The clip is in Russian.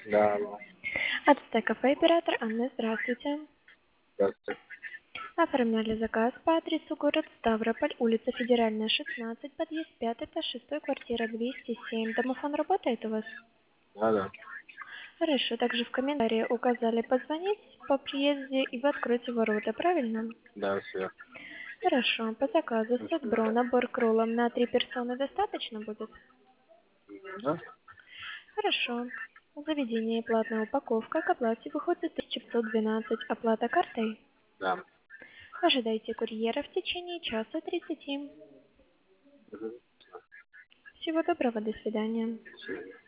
Да, алло. Ацтек кафе, оператор Анна, здравствуйте. Здравствуйте. Оформляли заказ по адресу город Ставрополь, улица Федеральная, 16, подъезд 5, этаж 6, квартира 207. Домофон работает у вас? Да. Хорошо, также в комментарии указали позвонить по приезде и вы откроете ворота, правильно? Да, все. Хорошо, по заказу сет-бро, набор к роллам на 3 персоны достаточно будет? Да? Хорошо. Заведение платная упаковка, к оплате выходит 1512, оплата картой. Да. Ожидайте курьера в течение часа 30. Мгм. Всего доброго, до свидания. Всё.